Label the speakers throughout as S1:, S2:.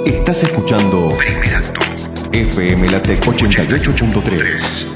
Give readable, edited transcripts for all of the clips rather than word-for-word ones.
S1: Estás escuchando Primer Acto, FM Latec 88.3.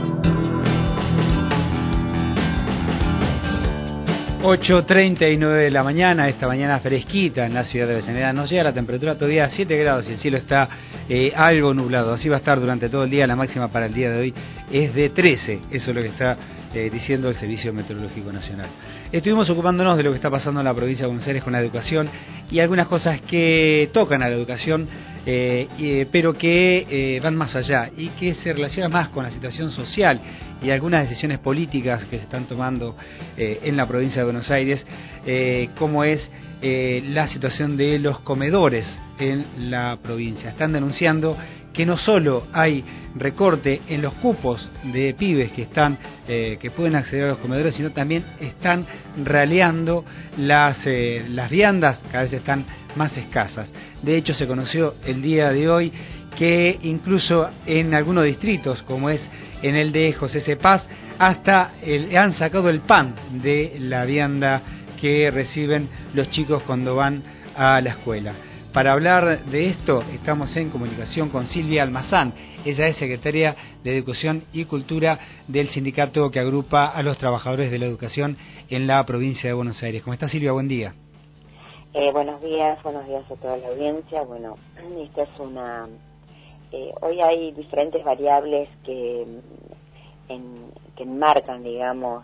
S2: 8:39 de la mañana, esta mañana fresquita en la ciudad de Avellaneda. Nos llega la temperatura todavía a 7 grados y el cielo está algo nublado. Así va a estar durante todo el día. La máxima para el día de hoy es de 13. Eso es lo que está diciendo el Servicio Meteorológico Nacional. Estuvimos ocupándonos de lo que está pasando en la provincia de Buenos Aires con la educación y algunas cosas que tocan a la educación, pero que van más allá y que se relacionan más con la situación social y algunas decisiones políticas que se están tomando en la provincia de Buenos Aires, como es la situación de los comedores en la provincia. Están denunciando que no solo hay recorte en los cupos de pibes que pueden acceder a los comedores, sino también están raleando las viandas, cada vez están más escasas. De hecho, se conoció el día de hoy que incluso en algunos distritos, como es en el de José Cepaz, han sacado el pan de la vianda que reciben los chicos cuando van a la escuela. Para hablar de esto, estamos en comunicación con Silvia Almazán. Ella es secretaria de Educación y Cultura del sindicato que agrupa a los trabajadores de la educación en la provincia de Buenos Aires. ¿Cómo está, Silvia? Buen día.
S3: Buenos días a toda la audiencia. Bueno, esta es hoy hay diferentes variables que enmarcan, digamos,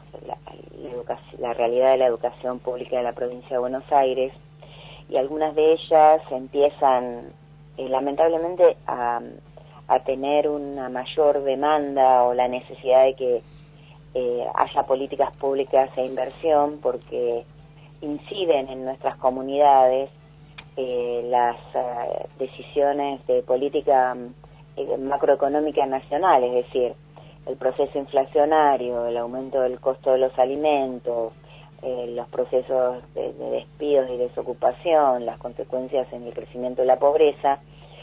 S3: la realidad de la educación pública de la provincia de Buenos Aires, y algunas de ellas empiezan lamentablemente a tener una mayor demanda o la necesidad de que haya políticas públicas e inversión, porque inciden en nuestras comunidades las decisiones de política macroeconómica nacional, es decir, el proceso inflacionario, el aumento del costo de los alimentos, los procesos de despidos y desocupación, las consecuencias en el crecimiento de la pobreza,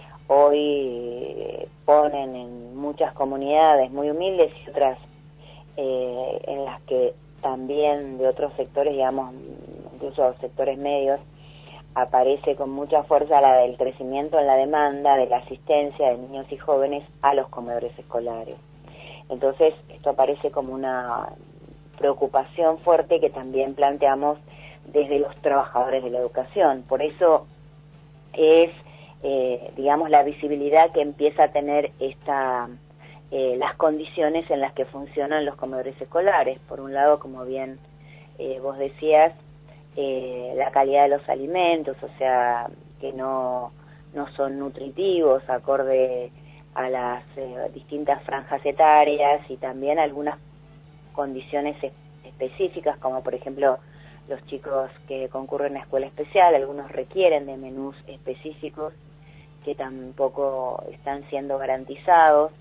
S3: hoy ponen en muchas comunidades muy humildes y otras en las que también de otros sectores, digamos, incluso sectores medios, aparece con mucha fuerza la del crecimiento en la demanda de la asistencia de niños y jóvenes a los comedores escolares. Entonces, esto aparece como una preocupación fuerte que también planteamos desde los trabajadores de la educación. Por eso es, digamos, la visibilidad que empieza a tener las condiciones en las que funcionan los comedores escolares. Por un lado, como bien vos decías, la calidad de los alimentos, o sea, que no son nutritivos, acorde a las distintas franjas etarias, y también algunas condiciones específicas, como por ejemplo los chicos que concurren a escuela especial, algunos requieren de menús específicos que tampoco están siendo garantizados.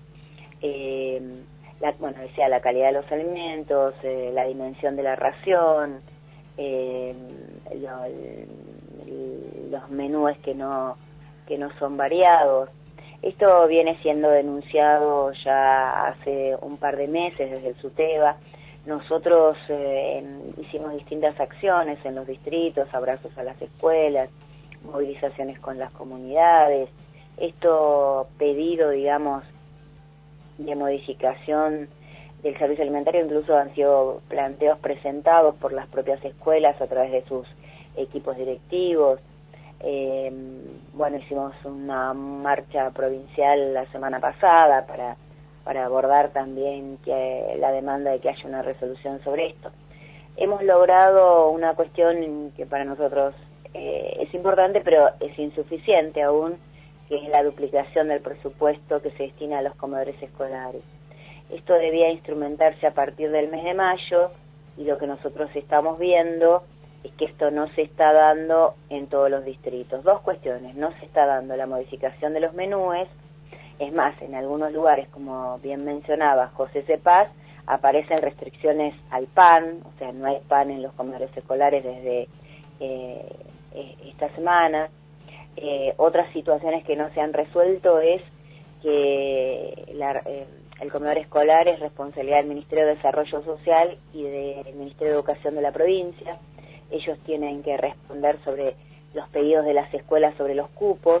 S3: La calidad de los alimentos, la dimensión de la ración, los menúes que no son variados. Esto viene siendo denunciado ya hace un par de meses desde el SUTEBA. Nosotros hicimos distintas acciones en los distritos, abrazos a las escuelas, movilizaciones con las comunidades. Esto pedido, digamos, de modificación del servicio alimentario, incluso han sido planteos presentados por las propias escuelas a través de sus equipos directivos. Hicimos una marcha provincial la semana pasada para abordar también la demanda de que haya una resolución sobre esto. Hemos logrado una cuestión que para nosotros es importante, pero es insuficiente aún, que es la duplicación del presupuesto que se destina a los comedores escolares. Esto debía instrumentarse a partir del mes de mayo, y lo que nosotros estamos viendo es que esto no se está dando en todos los distritos. Dos cuestiones: no se está dando la modificación de los menúes. Es más, en algunos lugares, como bien mencionaba José Cepaz, aparecen restricciones al pan, o sea, no hay pan en los comedores escolares desde esta semana. Otras situaciones que no se han resuelto es que el comedor escolar es responsabilidad del Ministerio de Desarrollo Social y del Ministerio de Educación de la provincia. Ellos tienen que responder sobre los pedidos de las escuelas sobre los cupos.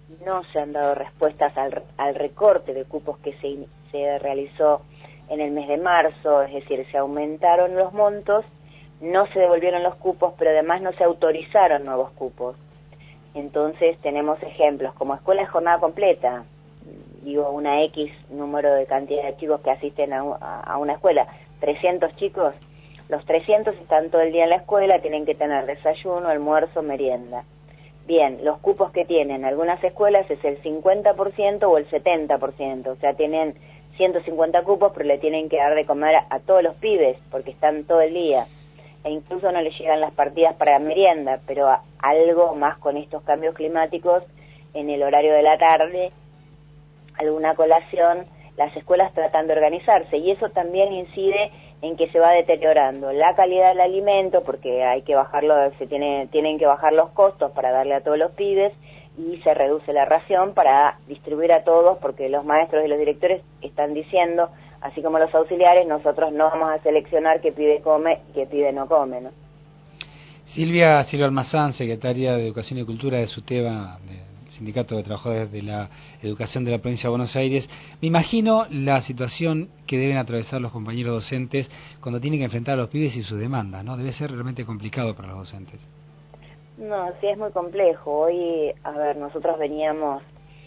S3: no se han dado respuestas al recorte de cupos que se realizó en el mes de marzo, es decir, se aumentaron los montos, no se devolvieron los cupos, pero además no se autorizaron nuevos cupos. Entonces tenemos ejemplos como escuela de jornada completa, digo, una X número de cantidad de chicos que asisten a una escuela, 300 chicos, los 300 están todo el día en la escuela, tienen que tener desayuno, almuerzo, merienda. Bien, los cupos que tienen algunas escuelas es el 50% o el 70%, o sea, tienen 150 cupos, pero le tienen que dar de comer a todos los pibes, porque están todo el día, e incluso no les llegan las partidas para merienda, pero algo más con estos cambios climáticos, en el horario de la tarde, alguna colación, las escuelas tratan de organizarse, y eso también incide en que se va deteriorando la calidad del alimento, porque hay que bajarlo, tienen que bajar los costos para darle a todos los pibes, y se reduce la ración para distribuir a todos, porque los maestros y los directores están diciendo, así como los auxiliares, nosotros no vamos a seleccionar qué pibe come y qué pibe no come, ¿no?
S2: Silvia Almazán, secretaria de Educación y Cultura de SUTEBA, del Sindicato de Trabajadores de la Educación de la Provincia de Buenos Aires. Me imagino la situación que deben atravesar los compañeros docentes cuando tienen que enfrentar a los pibes y sus demandas, ¿no? Debe ser realmente complicado para los docentes.
S3: No, sí, es muy complejo. Hoy, nosotros veníamos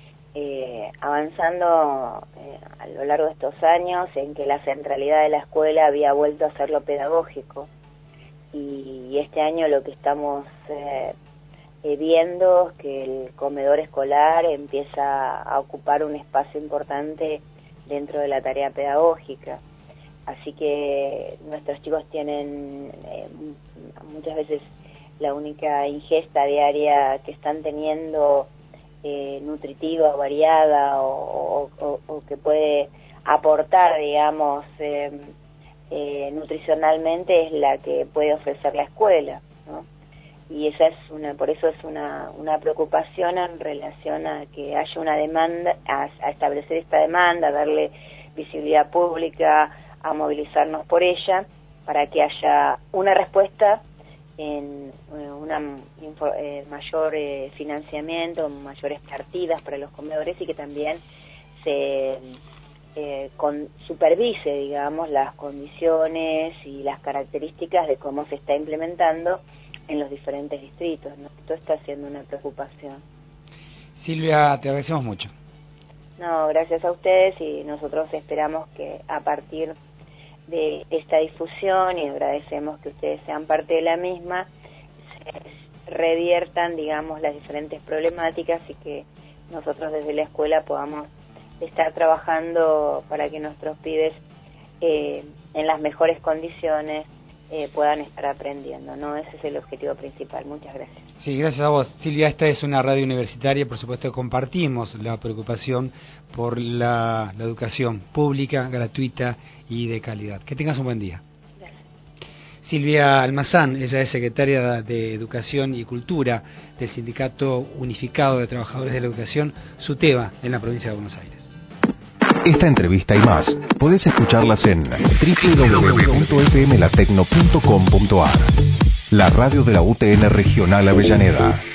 S3: avanzando a lo largo de estos años en que la centralidad de la escuela había vuelto a ser lo pedagógico, y este año lo que estamos viendo es que el comedor escolar empieza a ocupar un espacio importante dentro de la tarea pedagógica, así que nuestros chicos tienen muchas veces la única ingesta diaria que están teniendo nutritiva, variada o que puede aportar, digamos, nutricionalmente, es la que puede ofrecer la escuela, ¿no? Y esa es por eso es una preocupación en relación a que haya una demanda, a establecer esta demanda, a darle visibilidad pública, a movilizarnos por ella, para que haya una respuesta en una mayor financiamiento, mayores partidas para los comedores, y que también se supervise, digamos, las condiciones y las características de cómo se está implementando en los diferentes distritos, ¿no? Esto está siendo una preocupación.
S2: Silvia, te agradecemos mucho.
S3: No, gracias a ustedes, y nosotros esperamos que a partir de esta difusión, y agradecemos que ustedes sean parte de la misma, se reviertan, digamos, las diferentes problemáticas, y que nosotros desde la escuela podamos estar trabajando para que nuestros pibes en las mejores condiciones puedan estar aprendiendo, ¿no? Ese es el objetivo principal. Muchas gracias.
S2: Sí, gracias a vos, Silvia. Esta es una radio universitaria, por supuesto compartimos la preocupación por la educación pública, gratuita y de calidad. Que tengas un buen día.
S3: Gracias.
S2: Silvia Almazán, ella es secretaria de Educación y Cultura del Sindicato Unificado de Trabajadores de la Educación, SUTEBA, en la provincia de Buenos Aires.
S1: Esta entrevista y más podés escucharlas en www.fmlatecno.com.ar, la radio de la UTN Regional Avellaneda.